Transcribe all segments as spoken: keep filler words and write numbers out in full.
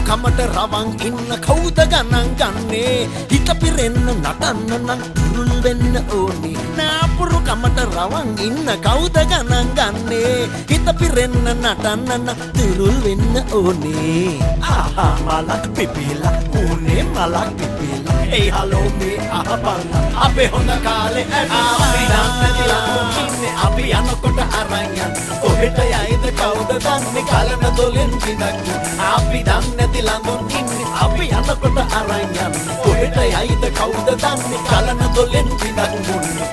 කමට රවන් ඉන්න කවුද ගණන් ගන්නේ හිත පිරෙන්න නටන්න නම් තුරුල් වෙන්න ඕනේ නාපුරු කමට රවන් ඉන්න කවුද ගණන් ගන්නේ හිත පිරෙන්න නටන්න නම් තුරුල් වෙන්න ඕනේ ආහා මලක් පිපිලා උනේ මලක් පිපිලා ඒ හලෝ මේ අහපන් අපේ හොඳ කාලේ අපි දන්නේ ඉන්නේ අපි යනකොට අරන් යන කොහෙට යයිද කවුද දන්නේ කලන දොලෙන් විඳක් අපි දන්නේ නැති ළඟුන් ඉන්නේ අපි යනකොට අරන් යන කොහෙට යයිද කවුද දන්නේ කලන දොලෙන් විඳක්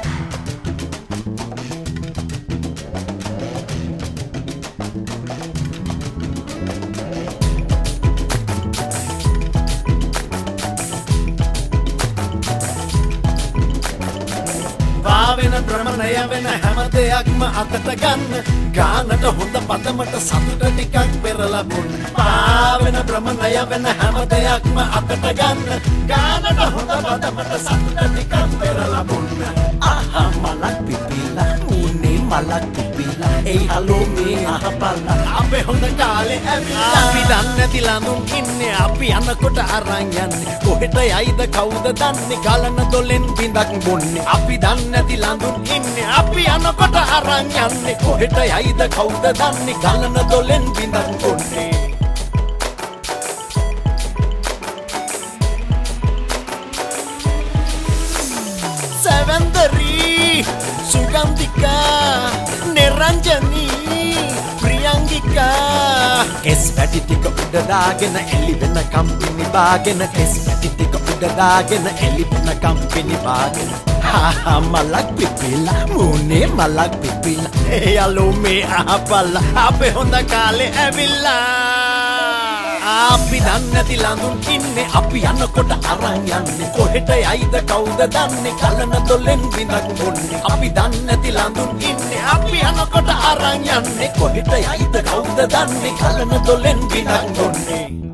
වෙන ප්‍රමණය වෙන හැම දෙයක්ම අතට ගන්න ගානට හොඳ පදමට සතුට ටිකක් පෙරලා බොන්න පාවෙන ප්‍රමණය වෙන හැම දෙයක්ම අතට ගන්න ගානට හොඳ පදමට සතුට ටිකක් පෙරලා බොන්න ආහා මලක් පිපිලා උනේ මලක් පිපිලා ඒ හලෝ මේ අහපල්ලා අපේ හොඳ කාලේ ඇවිල්ලා අපි දන්නේ නැති ළඳුන් ඉන්නේ අපි යනකොට අරන් යන්නේ කොහෙට යයිද කවුද දන්නේ ගලන දොලෙන් බින්දක් බොන්නේ අපි දන්නේ නැති ළඳුන් ඉන්නේ අපි යනකොට අරන් යන්නේ කොහෙට යයිද කවුද දන්නේ ගලන දොලෙන් බින්දක් බොන්නේ සවන්දරි සුගන්ධිකා නිරංජනි ප්‍රියංගිකා කෙස් පැටි ටික උඩ දාගෙන එලි වෙන කම්පිනි බාගෙන කෙස් පැටි ටික උඩ දාගෙන එලි වෙන කම්පිනි බාගෙන හා මලක් පිපිලා මුනේ මලක් පිපිලා ඒ යලෝ මේ අහපල්ලා අපේ හොඳ කාලේ ඇවිල්ලා අපි දන්නේ නැති ළඳුන් ඉන්නේ අපි යනකොට අරන් යන්නේ කොහෙට යයිද කවුද දන්නේ කලන දොලෙන් විඳක් බොන්නේ අපි දන්නේ නැති ළඳුන් ඉන්නේ අපි යනකොට අරන් යන්නේ කොහෙට යයිද කවුද දන්නේ කලන දොලෙන් විඳක් බොන්නේ